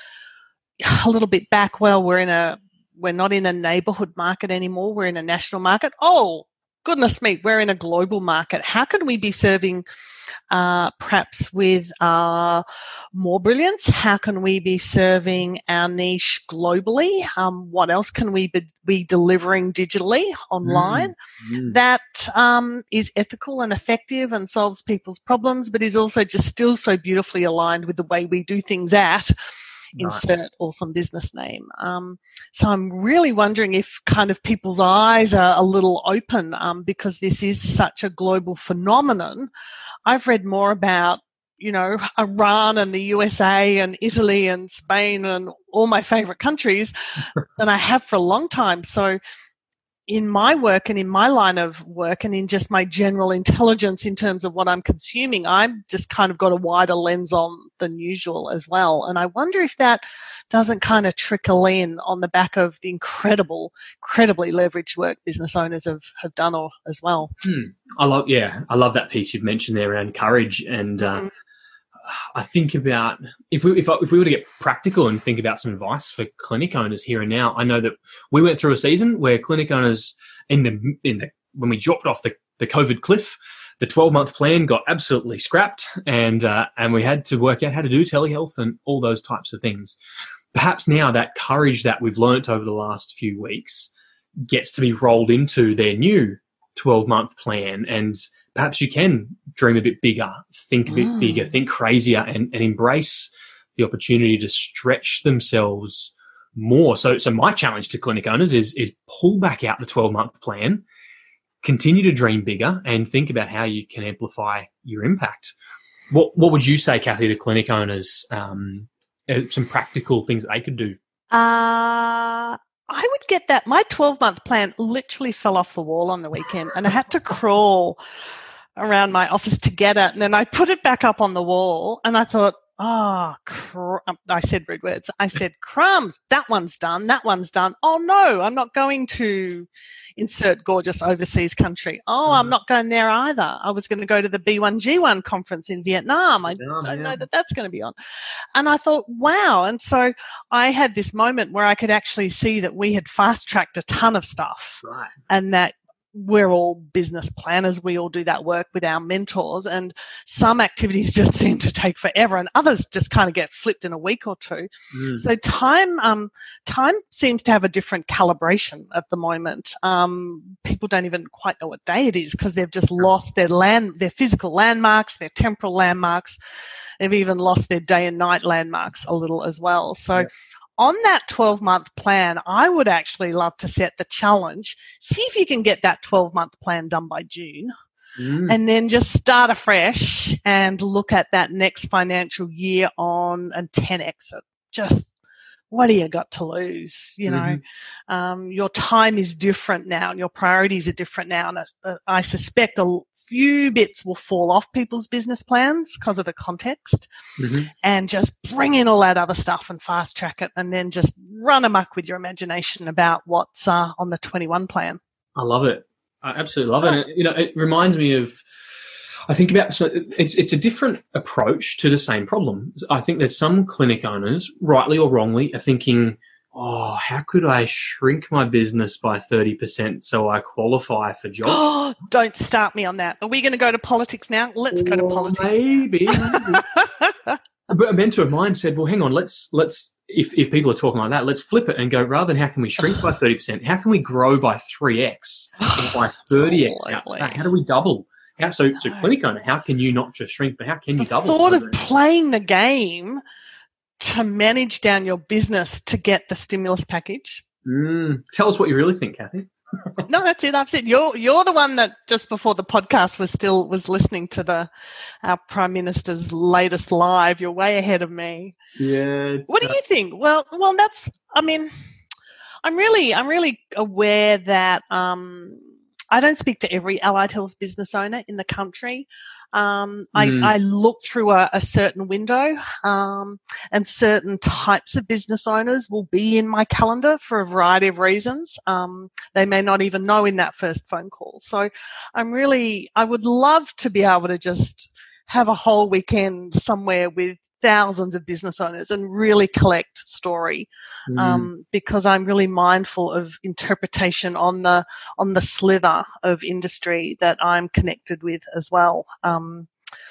[SPEAKER 1] a little bit back, well, we're in a We're not in a neighbourhood market anymore. We're in a national market. Oh, goodness me, we're in a global market. How can we be serving uh, perhaps with uh, more brilliance? How can we be serving our niche globally? Um, what else can we be, be delivering digitally online mm, mm. that um, is ethical and effective and solves people's problems, but is also just still so beautifully aligned with the way we do things at insert awesome business name. Um, so I'm really wondering if kind of people's eyes are a little open um, because this is such a global phenomenon. I've read more about, you know, Iran and the U S A and Italy and Spain and all my favorite countries than I have for a long time. So in my work and in my line of work and in just my general intelligence in terms of what I'm consuming, I've just kind of got a wider lens on than usual as well. And I wonder if that doesn't kind of trickle in on the back of the incredible, incredibly leveraged work business owners have, have done or, as well.
[SPEAKER 2] Hmm. I love, yeah, I love that piece you've mentioned there around courage. And uh, mm-hmm. I think about if we if, if we were to get practical and think about some advice for clinic owners here and now. I know that we went through a season where clinic owners in the in the when we dropped off the, the COVID cliff, the twelve month plan got absolutely scrapped, and uh, and we had to work out how to do telehealth and all those types of things. Perhaps now that courage that we've learnt over the last few weeks gets to be rolled into their new twelve month plan, and perhaps you can dream a bit bigger, think a bit mm. bigger, think crazier, and, and embrace the opportunity to stretch themselves more. So, so my challenge to clinic owners is, is pull back out the twelve month plan, continue to dream bigger, and think about how you can amplify your impact. What, what would you say, Kathy, to clinic owners, um, some practical things they could do?
[SPEAKER 1] Uh, I would get that. My twelve month plan literally fell off the wall on the weekend, and I had to crawl around my office to get it. And then I put it back up on the wall, and I thought, oh, cr-. I said rude words. I said, crumbs, that one's done. That one's done. Oh, no, I'm not going to insert gorgeous overseas country. Oh, mm. I'm not going there either. I was going to go to the B one G one conference in Vietnam. I
[SPEAKER 2] yeah,
[SPEAKER 1] don't
[SPEAKER 2] yeah.
[SPEAKER 1] know that that's going to be on. And I thought, wow. And so I had this moment where I could actually see that we had fast-tracked a ton of stuff.
[SPEAKER 2] Right.
[SPEAKER 1] And that we're all business planners. We all do that work with our mentors, and some activities just seem to take forever and others just kind of get flipped in a week or two. Mm. So time, um, time seems to have a different calibration at the moment. Um, people don't even quite know what day it is because they've just lost their land, their physical landmarks, their temporal landmarks. They've even lost their day and night landmarks a little as well. So yeah. On that twelve month plan, I would actually love to set the challenge. See if you can get that twelve month plan done by June, mm. and then just start afresh and look at that next financial year on and ten X it. Just what do you got to lose? You know, mm-hmm. um, your time is different now and your priorities are different now. And uh, I suspect a few bits will fall off people's business plans because of the context, mm-hmm. and just bring in all that other stuff and fast track it, and then just run amok with your imagination about what's uh, on the twenty-one plan.
[SPEAKER 2] I love it. I absolutely love oh. it. And, you know, it reminds me of, I think about, so it's, it's a different approach to the same problem. I think there's some clinic owners, rightly or wrongly, are thinking, oh, how could I shrink my business by thirty percent so I qualify for jobs?
[SPEAKER 1] Oh, don't start me on that. Are we going to go to politics now? Let's go to politics.
[SPEAKER 2] Maybe. But a mentor of mine said, well, hang on, let's, let's, if, if people are talking like that, let's flip it and go, rather than how can we shrink by thirty percent, how can we grow by three X or by thirty X? How, how do we double? How, so, no. so clinic owner, how can you not just shrink, but how can you
[SPEAKER 1] the
[SPEAKER 2] double?
[SPEAKER 1] The thought of playing the game to manage down your business to get the stimulus package.
[SPEAKER 2] Mm. Tell us what you really think, Kathy.
[SPEAKER 1] No, that's it. I've said you're you're the one that just before the podcast was still was listening to the our Prime Minister's latest live. You're way ahead of me.
[SPEAKER 2] Yeah.
[SPEAKER 1] What do you think? Well, well, that's. I mean, I'm really I'm really aware that um, I don't speak to every allied health business owner in the country. Um, mm. I, I look through a, a certain window, um, and certain types of business owners will be in my calendar for a variety of reasons. Um, they may not even know in that first phone call. So I'm really, I would love to be able to just have a whole weekend somewhere with thousands of business owners and really collect story, mm. um, because I'm really mindful of interpretation on the on the slither of industry that I'm connected with as well. Um,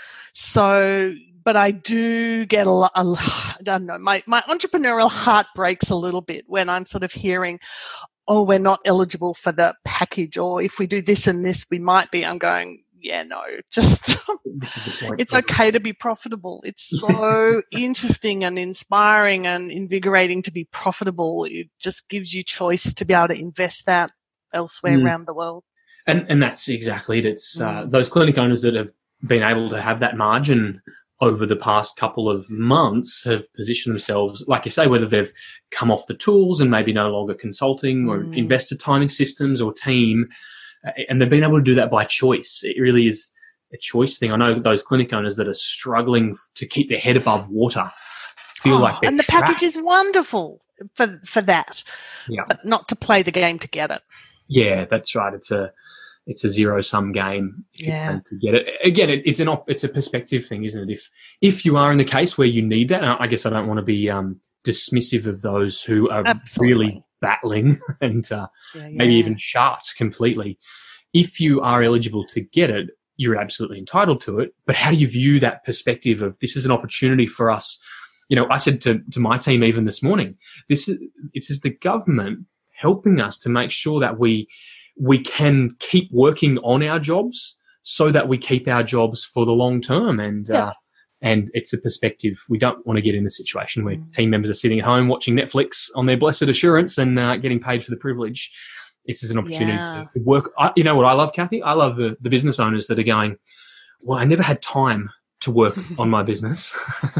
[SPEAKER 1] so, but I do get a lot. I don't know. My my entrepreneurial heart breaks a little bit when I'm sort of hearing, "Oh, we're not eligible for the package," or "If we do this and this, we might be." I'm going, yeah, no, just
[SPEAKER 2] This is the point.
[SPEAKER 1] it's okay to be profitable. It's so interesting and inspiring and invigorating to be profitable. It just gives you choice to be able to invest that elsewhere
[SPEAKER 2] Mm.
[SPEAKER 1] around the world.
[SPEAKER 2] And and that's exactly it. It's uh,
[SPEAKER 1] Mm.
[SPEAKER 2] those clinic owners that have been able to have that margin over the past couple of months have positioned themselves, like you say, whether they've come off the tools and maybe no longer consulting or
[SPEAKER 1] Mm.
[SPEAKER 2] invested time in systems or team, uh, and they've been able to do that by choice. It really is a choice thing. I know those clinic owners that are struggling to keep their head above water feel
[SPEAKER 1] Oh,
[SPEAKER 2] like they're
[SPEAKER 1] and the
[SPEAKER 2] trapped.
[SPEAKER 1] package is wonderful for for that,
[SPEAKER 2] Yeah.
[SPEAKER 1] but not to play the game to get it.
[SPEAKER 2] Yeah, that's right. It's a it's a zero sum game if you
[SPEAKER 1] Yeah.
[SPEAKER 2] plan to get it. Again, it, it's an op- it's a perspective thing, isn't it? If if you are in the case where you need that, and I guess I don't want to be um, dismissive of those who are
[SPEAKER 1] Absolutely.
[SPEAKER 2] really battling and uh,
[SPEAKER 1] Yeah,
[SPEAKER 2] maybe
[SPEAKER 1] yeah.
[SPEAKER 2] even shut completely. If you are eligible to get it, you're absolutely entitled to it. But how do you view that perspective of this is an opportunity for us? You know, I said to, to my team even this morning, this is this is the government helping us to make sure that we we can keep working on our jobs so that we keep our jobs for the long term. And
[SPEAKER 1] Yeah.
[SPEAKER 2] uh, and it's a perspective. We don't want to get in a situation where
[SPEAKER 1] Mm.
[SPEAKER 2] team members are sitting at home watching Netflix on their blessed assurance and uh, getting paid for the privilege. This is an opportunity
[SPEAKER 1] Yeah.
[SPEAKER 2] to work. I, you know what I love, Kathy? I love the, the business owners that are going, well, I never had time to work on my business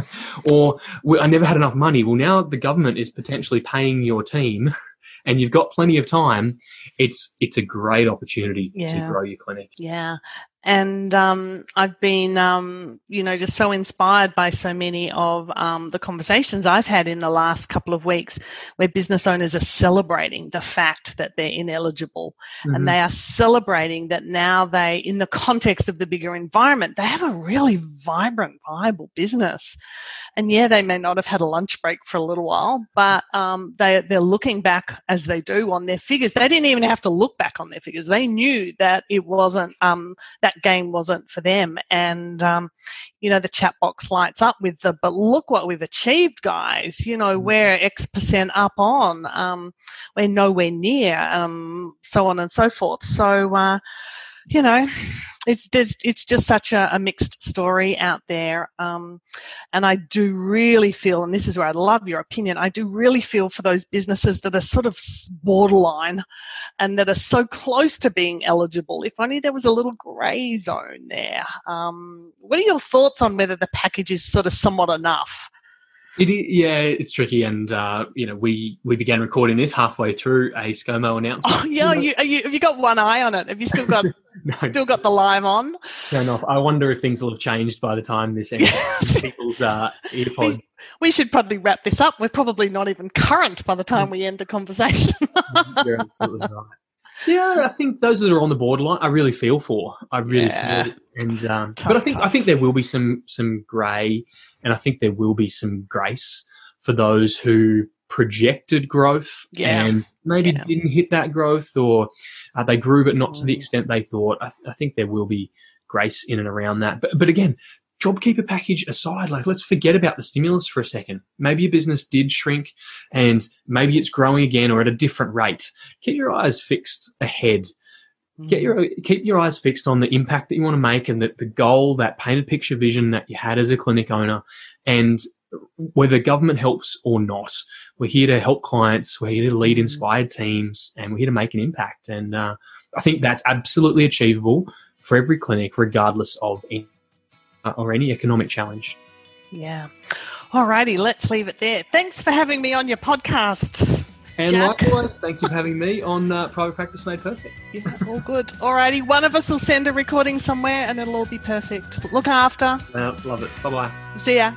[SPEAKER 2] or well, I never had enough money. Well, now the government is potentially paying your team and you've got plenty of time. It's, it's a great opportunity
[SPEAKER 1] Yeah.
[SPEAKER 2] to grow your clinic.
[SPEAKER 1] Yeah. And um, I've been, um, you know, just so inspired by so many of um, the conversations I've had in the last couple of weeks where business owners are celebrating the fact that they're ineligible.
[SPEAKER 2] Mm-hmm.
[SPEAKER 1] And they are celebrating that now they, in the context of the bigger environment, they have a really vibrant, viable business. And yeah, they may not have had a lunch break for a little while, but um, they, they're looking back as they do on their figures. They didn't even have to look back on their figures. They knew that it wasn't, um, that game wasn't for them. And, um, you know, the chat box lights up with the, but look what we've achieved, guys. You know, we're X percent up on, um, we're nowhere near, um, so on and so forth. So, uh, you know, it's there's it's just such a, a mixed story out there, um, and I do really feel, and this is where I love your opinion, I do really feel for those businesses that are sort of borderline and that are so close to being eligible. If only there was a little grey zone there. Um, what are your thoughts on whether the package is sort of somewhat enough?
[SPEAKER 2] It is, yeah, it's tricky, and uh, you know, we, we began recording this halfway through a ScoMo announcement.
[SPEAKER 1] Oh yeah, you, are you, have you got one eye on it? Have you still got
[SPEAKER 2] No.
[SPEAKER 1] still got the live on?
[SPEAKER 2] Fair enough. I wonder if things will have changed by the time this ends in people's uh, earpods.
[SPEAKER 1] We, we should probably wrap this up. We're probably not even current by the time we end the conversation.
[SPEAKER 2] You're absolutely right. Yeah, I think those that are on the borderline, I really feel for. I really
[SPEAKER 1] Yeah.
[SPEAKER 2] feel it, and um,
[SPEAKER 1] Tough,
[SPEAKER 2] but I think
[SPEAKER 1] tough.
[SPEAKER 2] I think there will be some some grey, and I think there will be some grace for those who projected growth
[SPEAKER 1] Yeah.
[SPEAKER 2] and maybe
[SPEAKER 1] Yeah.
[SPEAKER 2] didn't hit that growth, or uh, they grew but not to the
[SPEAKER 1] Mm.
[SPEAKER 2] extent they thought. I, th- I think there will be grace in and around that. But but again, JobKeeper package aside, like let's forget about the stimulus for a second. Maybe your business did shrink and maybe it's growing again or at a different rate. Keep your eyes fixed ahead. Get your keep your eyes fixed on the impact that you want to make and the, the goal, that painted picture vision that you had as a clinic owner, and whether government helps or not. We're here to help clients. We're here to lead inspired teams, and we're here to make an impact. And uh, I think that's absolutely achievable for every clinic, regardless of any, uh, or any economic challenge.
[SPEAKER 1] Yeah. Alrighty, let's leave it there. Thanks for having me on your podcast.
[SPEAKER 2] And
[SPEAKER 1] Jack.
[SPEAKER 2] likewise, thank you for having me on uh, Private Practice Made Perfect.
[SPEAKER 1] Yeah, all good. Alrighty, one of us will send a recording somewhere and it'll all be perfect. Look after.
[SPEAKER 2] Uh, love it. Bye-bye.
[SPEAKER 1] See ya.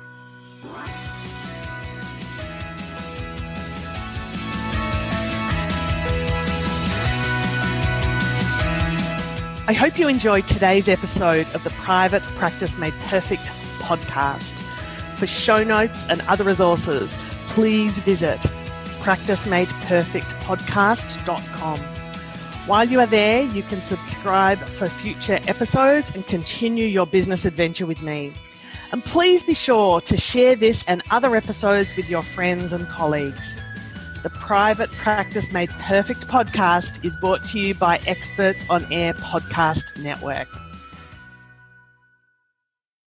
[SPEAKER 1] I hope you enjoyed today's episode of the Private Practice Made Perfect podcast. For show notes and other resources, please visit practice made perfect podcast dot com. While you are there, you can subscribe for future episodes and continue your business adventure with me. And please be sure to share this and other episodes with your friends and colleagues. The Private Practice Made Perfect podcast is brought to you by Experts on Air Podcast Network.